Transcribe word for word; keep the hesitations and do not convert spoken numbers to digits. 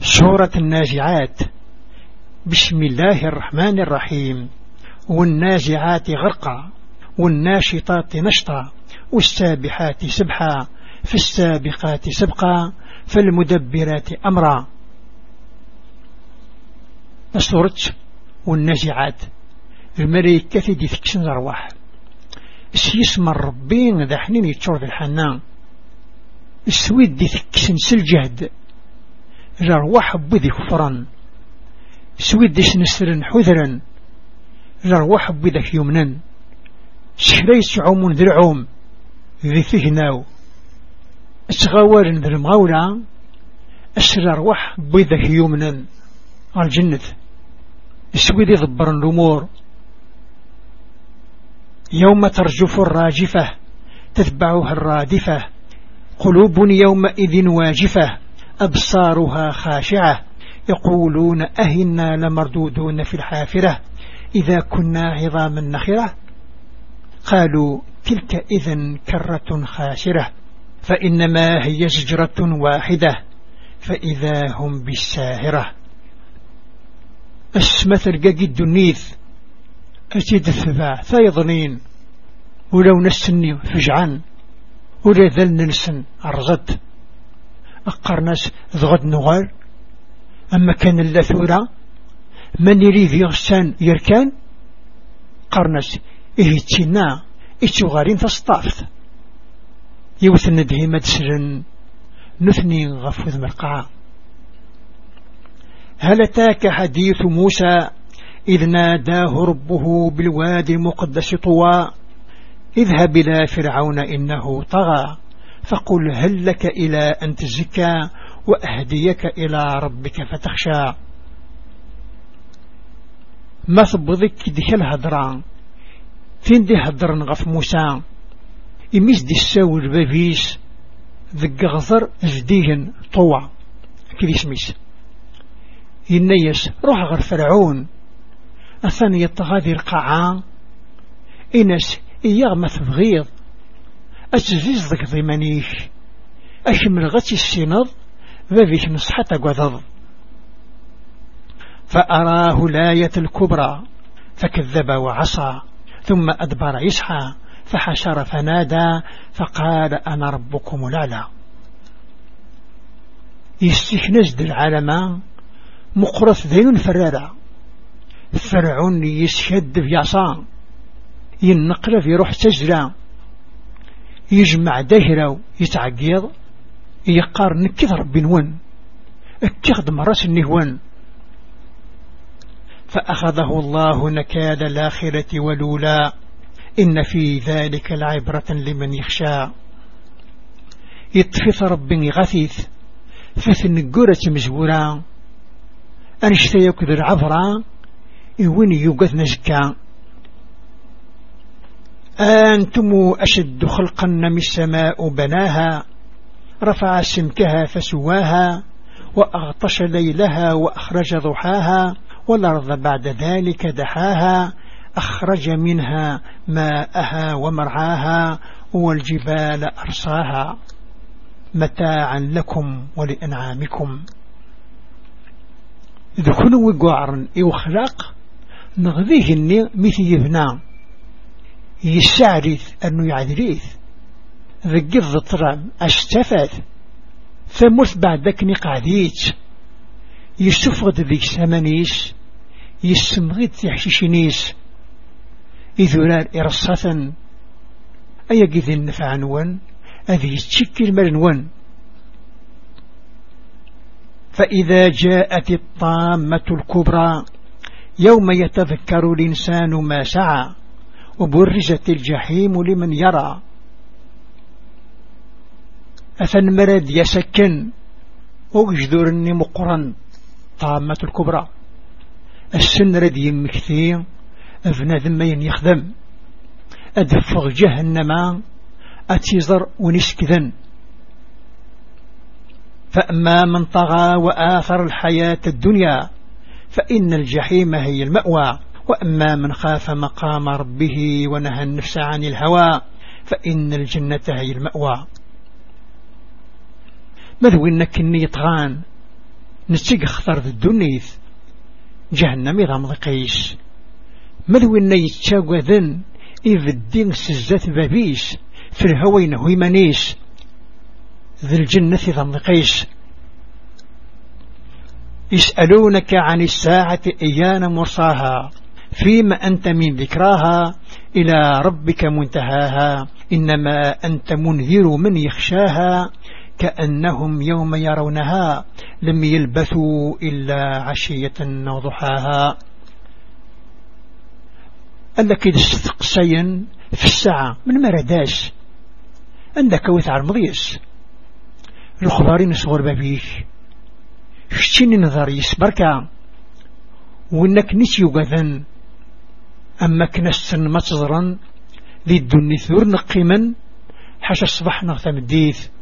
سورة النازعات. بسم الله الرحمن الرحيم. والنازعات غرقا والناشطات نشطا والسابحات سبحا فالسابقات سبقا فالمدبرات أمرا. سورة والنازعات الملائكة دي تكسن الأرواح اسم الربين ذا حنين يتشرد الحنان السويد دي تكسن سلجهد الأرواح بذي كفرا سويد دي سنسرن حذرا الأرواح بذك يمنا شريس عوم ذي العوم ذي فهناو التغاور ذي المغاولة أسر الأرواح بذك يمنا الجنة السويد يضبر الأمور يوم ترجف الراجفة تتبعها الرادفة قلوب يومئذ واجفة أبصارها خاشعة يقولون أهنا لمردودون في الحافرة إذا كنا عظاما نخرة قالوا تلك إذن كرة خاسرة فإنما هي زجرة واحدة فإذا هم بالساهرة. أسمت القاقي الدنيث أجد الثباع ثايضنين ولو نسني فجعان ولا ذل نلسن أرغد أقرناس ذغد نغال أما كان اللثورة من يريد يغسان يركان قرناس إيه تشينا إيش غارين تصطافت يوثن به مدسرن نثني غفوذ مرقعا. هل أتاك حديث موسى إذ ناداه ربه بالوادي المقدس طوى اذهب إلى فرعون إنه طغى فقل هل لك إلى أن تزكى وأهديك إلى ربك فتخشى. ما ثبضك ديك الهدران فين دي هدرن غف موسى إميز دي الساو البابيس ذق غضر جديهن طوى كذي سميس ينيس روح غير فرعون الثانية التغاذي القاعة إنس إياغمث بغيض أتزيز ذك ضمانيش أشمل غتي السنض ذبيك نصحة قذض فأراه الآية الكبرى فكذب وعصى ثم أدبر يسعى فحشر فنادى فقال أنا ربكم الأعلى. يستخنز دي العالم مقرث ذين فرارة فرعون يسشد في عصا ينقل في روح تجرى يجمع دهرة يتعقيض يقارن كثر بنون اكتخدم راس النهوان فأخذه الله نكال الآخرة ولولا إن في ذلك العبرة لمن يخشى. يطفث ربي غثيث فثن قرة مزورا أنشتيك ذو العبرة وين يوقف نزكا. أنتم أشد خلقا من السماء بناها رفع سمكها فسواها وأغطش ليلها وأخرج ضحاها والأرض بعد ذلك دحاها أخرج منها ماءها ومرعاها والجبال أرساها متاعا لكم ولأنعامكم. إذا كنوا وقعرن إو خلاق نغذيه الني مثل يبنى يسعرث أنه يعذريث ذقض الطرام أشتفت ثمث بعدك نقعديت يسفغد ذيك سمنيس يسمغد يحشيشنيس إذولار إرصة أي قذ النفع نون أذي تشكل مرنون. فإذا جاءت الطامة الكبرى يوم يتذكر الإنسان ما سعى وبرزت الجحيم لمن يرى. أثن مرد يسكن وجذرني مقرن طامة الكبرى السن رد يمكثير أفنى ذمين يخدم أدفغ جهنم أتيزر ونسكذن. فأما من طغى وآثر الحياة الدنيا فإن الجحيم هي المأوى وأما من خاف مقام ربه ونهى النفس عن الهوى فإن الجنة هي المأوى. ماذا إنك إني يطغان نتيق خطر ذا الدنيث جهنم إذا مضيقيش مذوين يتشاقوا ذن إذ الدين سجات بابيش في الهوين هوي منيش ذي الجنة إذا مضيقيش يسألونك عن الساعة أيان مرصاها فيما أنت من ذكراها إلى ربك منتهاها إنما أنت منذر من يخشاها كأنهم يوم يرونها لم يلبثوا إلا عشية وضحاها. قال لك إذا استقسيا في الساعة من مرداش عندك وثع المضيس الخضارين صغر بابيك شتيني نظر يسبركا وإنك نسيو قذن أما كنسن متظرا ذي الدني ثور نقيما حاشا الصباح نغتم الديث